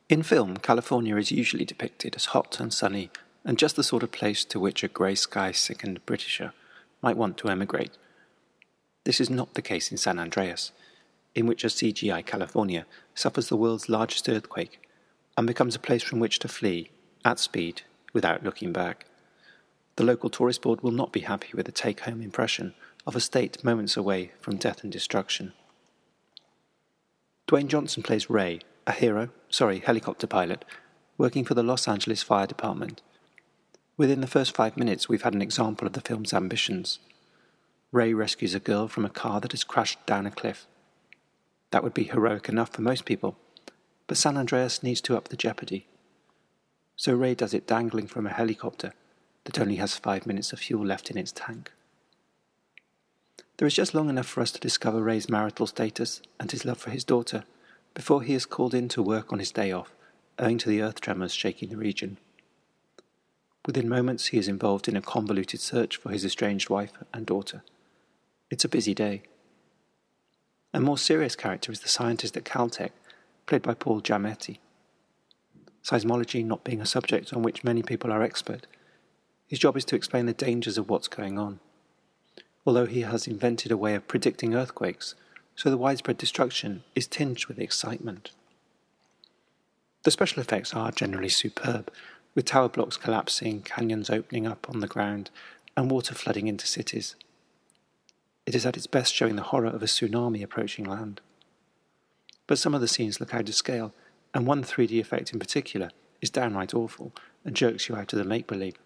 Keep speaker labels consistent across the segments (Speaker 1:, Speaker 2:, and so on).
Speaker 1: In film, California is usually depicted as hot and sunny and just the sort of place to which a grey sky-sickened Britisher might want to emigrate. This is not the case in San Andreas, in which a CGI California suffers the world's largest earthquake and becomes a place from which to flee, at speed, without looking back. The local tourist board will not be happy with the take-home impression of a state moments away from death and destruction. Dwayne Johnson plays Ray, a helicopter pilot, working for the Los Angeles Fire Department. Within the first 5 minutes, we've had an example of the film's ambitions. Ray rescues a girl from a car that has crashed down a cliff. That would be heroic enough for most people, but San Andreas needs to up the jeopardy. So Ray does it dangling from a helicopter that only has 5 minutes of fuel left in its tank. There is just long enough for us to discover Ray's marital status and his love for his daughter before he is called in to work on his day off, owing to the earth tremors shaking the region. Within moments, he is involved in a convoluted search for his estranged wife and daughter. It's a busy day. A more serious character is the scientist at Caltech, played by Paul Giamatti. Seismology not being a subject on which many people are expert, his job is to explain the dangers of what's going on. Although he has invented a way of predicting earthquakes, so the widespread destruction is tinged with excitement. The special effects are generally superb, with tower blocks collapsing, canyons opening up on the ground, and water flooding into cities. It is at its best showing the horror of a tsunami approaching land. But some of the scenes look out of scale, and one 3D effect in particular is downright awful and jerks you out of the make-believe.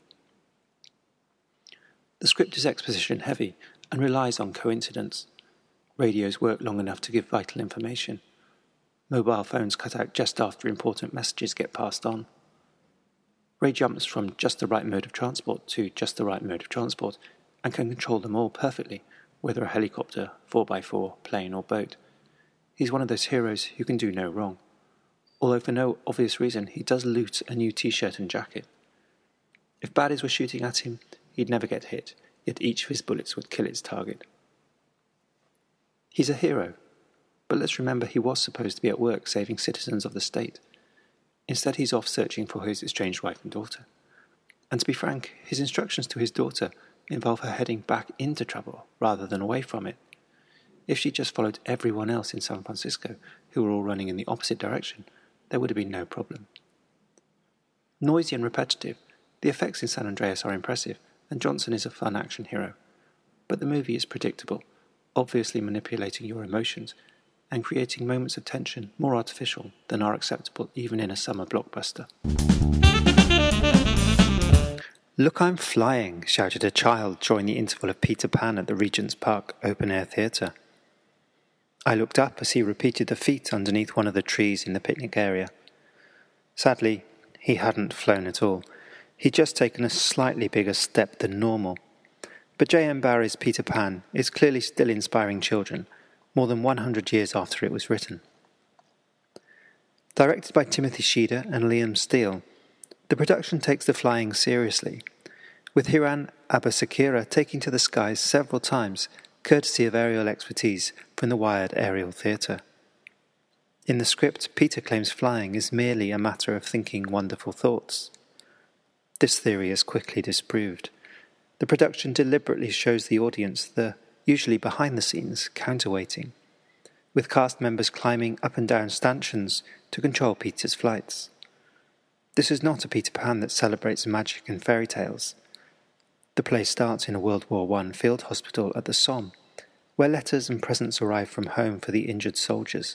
Speaker 1: The script is exposition heavy and relies on coincidence. Radios work long enough to give vital information. Mobile phones cut out just after important messages get passed on. Ray jumps from just the right mode of transport to just the right mode of transport and can control them all perfectly, whether a helicopter, 4x4, plane or boat. He's one of those heroes who can do no wrong. Although for no obvious reason, he does loot a new t-shirt and jacket. If baddies were shooting at him, he'd never get hit, yet each of his bullets would kill its target. He's a hero, but let's remember he was supposed to be at work saving citizens of the state. Instead, he's off searching for his estranged wife and daughter. And to be frank, his instructions to his daughter involve her heading back into trouble rather than away from it. If she just followed everyone else in San Francisco, who were all running in the opposite direction, there would have been no problem. Noisy and repetitive, the effects in San Andreas are impressive, and Johnson is a fun action hero. But the movie is predictable, obviously manipulating your emotions and creating moments of tension more artificial than are acceptable even in a summer blockbuster. "Look, I'm flying," shouted a child during the interval of Peter Pan at the Regent's Park open-air theatre. I looked up as he repeated the feat underneath one of the trees in the picnic area. Sadly, he hadn't flown at all. He'd just taken a slightly bigger step than normal. But J.M. Barrie's Peter Pan is clearly still inspiring children, more than 100 years after it was written. Directed by Timothy Sheeder and Liam Steele, the production takes the flying seriously, with Hiran Abasakira taking to the skies several times, courtesy of aerial expertise from the Wired Aerial Theatre. In the script, Peter claims flying is merely a matter of thinking wonderful thoughts. This theory is quickly disproved. The production deliberately shows the audience the, usually behind-the-scenes, counterweighting, with cast members climbing up and down stanchions to control Peter's flights. This is not a Peter Pan that celebrates magic and fairy tales. The play starts in a World War I field hospital at the Somme, where letters and presents arrive from home for the injured soldiers.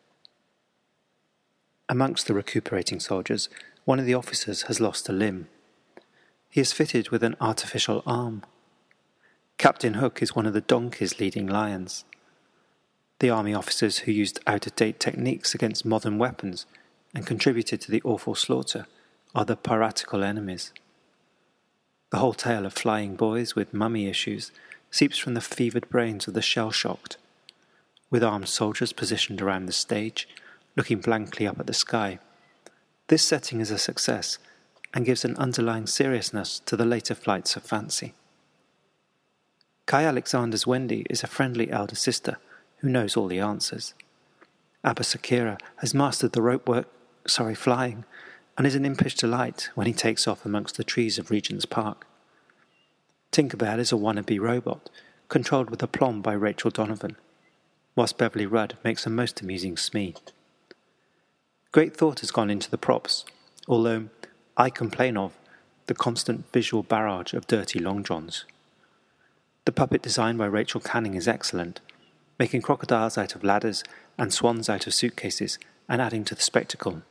Speaker 1: Amongst the recuperating soldiers, one of the officers has lost a limb. He is fitted with an artificial arm. Captain Hook is one of the donkeys leading lions. The army officers who used out-of-date techniques against modern weapons and contributed to the awful slaughter are the piratical enemies. The whole tale of flying boys with mummy issues seeps from the fevered brains of the shell-shocked, with armed soldiers positioned around the stage, looking blankly up at the sky. This setting is a success and gives an underlying seriousness to the later flights of fancy. Kai Alexander's Wendy is a friendly elder sister who knows all the answers. Abba Sakira has mastered the rope work flying, and is an impish delight when he takes off amongst the trees of Regent's Park. Tinkerbell is a wannabe robot, controlled with aplomb by Rachel Donovan, whilst Beverly Rudd makes a most amusing Smee. Great thought has gone into the props, although I complain of the constant visual barrage of dirty long johns. The puppet design by Rachel Canning is excellent, making crocodiles out of ladders and swans out of suitcases and adding to the spectacle.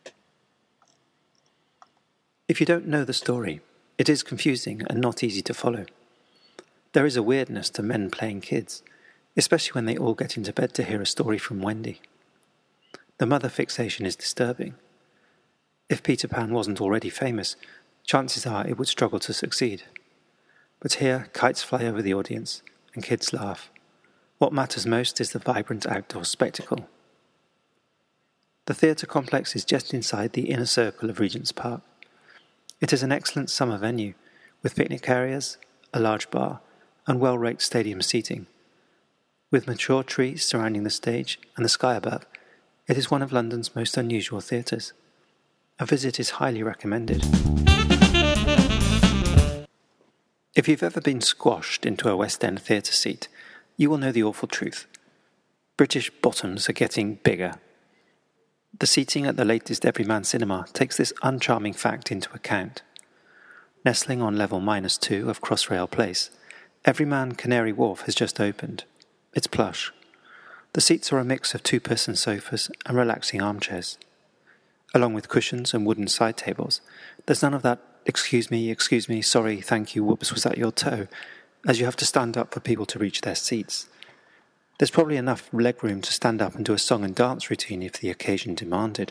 Speaker 1: If you don't know the story, it is confusing and not easy to follow. There is a weirdness to men playing kids, especially when they all get into bed to hear a story from Wendy. The mother fixation is disturbing. If Peter Pan wasn't already famous, chances are it would struggle to succeed. But here, kites fly over the audience, and kids laugh. What matters most is the vibrant outdoor spectacle. The theatre complex is just inside the inner circle of Regent's Park. It is an excellent summer venue, with picnic areas, a large bar, and well-raked stadium seating. With mature trees surrounding the stage and the sky above, it is one of London's most unusual theatres. A visit is highly recommended. If you've ever been squashed into a West End theatre seat, you will know the awful truth. British bottoms are getting bigger. The seating at the latest Everyman Cinema takes this uncharming fact into account. Nestling on level -2 of Crossrail Place, Everyman Canary Wharf has just opened. It's plush. The seats are a mix of two-person sofas and relaxing armchairs. Along with cushions and wooden side tables, there's none of that excuse me, sorry, thank you, whoops, was that your toe, as you have to stand up for people to reach their seats. There's probably enough leg room to stand up and do a song and dance routine if the occasion demanded.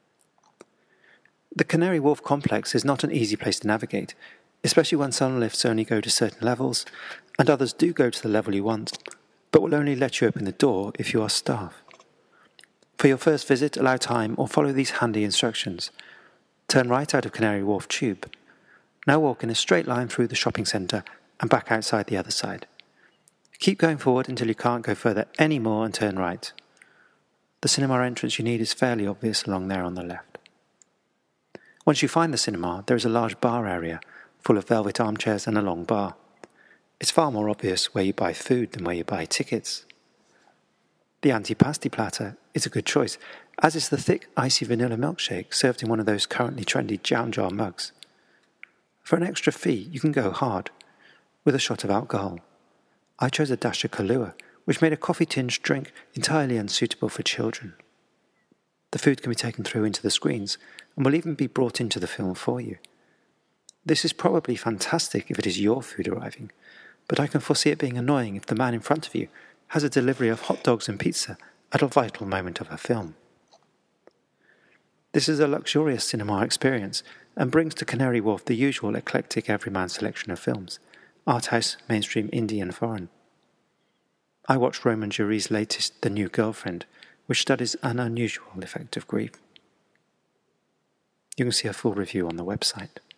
Speaker 1: The Canary Wharf complex is not an easy place to navigate, especially when some lifts only go to certain levels, and others do go to the level you want, but will only let you open the door if you are staff. For your first visit, allow time or follow these handy instructions. Turn right out of Canary Wharf Tube. Now walk in a straight line through the shopping centre and back outside the other side. Keep going forward until you can't go further anymore and turn right. The cinema entrance you need is fairly obvious along there on the left. Once you find the cinema, there is a large bar area full of velvet armchairs and a long bar. It's far more obvious where you buy food than where you buy tickets. The antipasti platter is a good choice, as is the thick, icy vanilla milkshake served in one of those currently trendy jam jar mugs. For an extra fee, you can go hard, with a shot of alcohol. I chose a dash of Kahlua, which made a coffee-tinged drink entirely unsuitable for children. The food can be taken through into the screens, and will even be brought into the film for you. This is probably fantastic if it is your food arriving, but I can foresee it being annoying if the man in front of you has a delivery of hot dogs and pizza at a vital moment of a film. This is a luxurious cinema experience and brings to Canary Wharf the usual eclectic everyman selection of films, art house, mainstream, indie and foreign. I watched Roman Jury's latest The New Girlfriend, which studies an unusual effect of grief. You can see a full review on the website.